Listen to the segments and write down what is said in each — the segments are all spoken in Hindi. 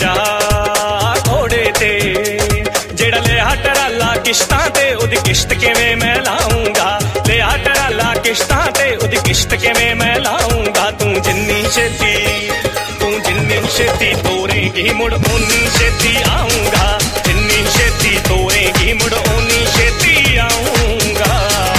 मेरा घोड़े ते जेड़ा लिया टराला किश्तां ते उदी किश्त किवें मैं लाऊंगा लिया टराला किश्तां ते उदी किश्त किवें मैं लाऊंगा तू जिन्नी छेती तोरेगी मुड़ उन्नी छेती आऊंगा जिन्नी छेती तोरेगी मुड़ उन्नी छेती आऊंगा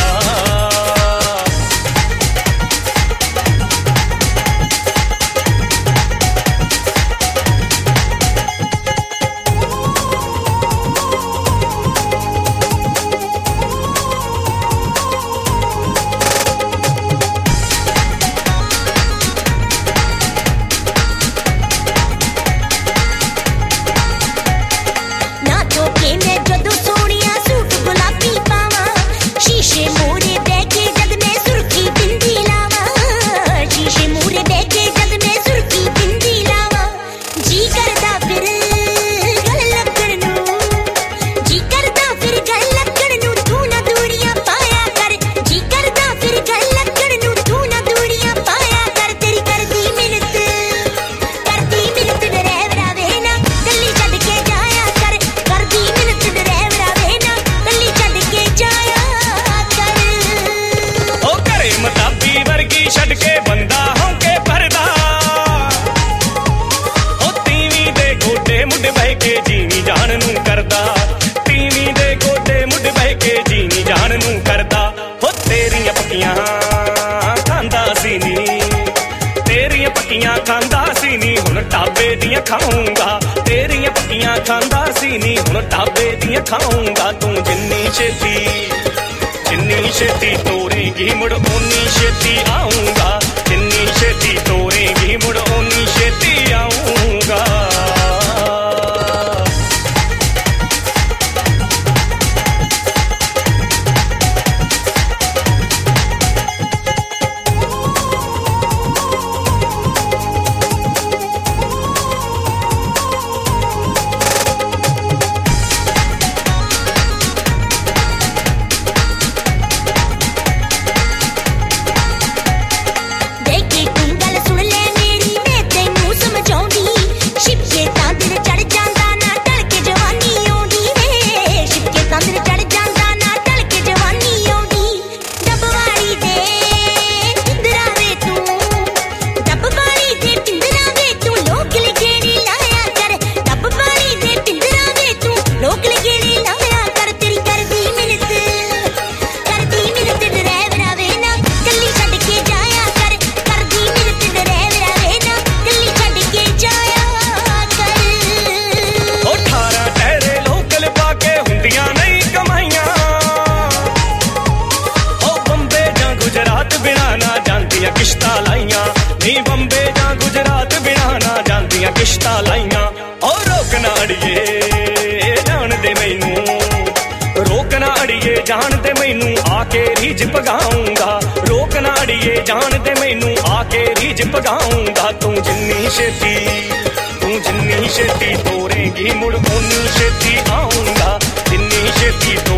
खांदा सी नी हुण ढाबे दियां खाऊंगा तेरियां पक्कियां खांदा सी नी हुण ढाबे दियां खाऊंगा तू जिन्नी छेती तोरेगी मुड़ उन्नी छेती आऊंगा जिन्नी छेती तोरेगी मुड़ उन्नी छेती आऊंगा किश्ता लाइया नहीं बंबे जा गुजरात बिना ना जांदियां किश्ता लाइया और रोकना अड़िए जान दे मैनू रोकना अड़िए जान दे मैनू आके रीज पगाऊंगा रोकना अड़िए जान दे मैनू आके रीज पगाऊंगा तू जिन्नी छेती तोरेगी मुड़ उन्नी छेती आऊंगा जिन्नी छेती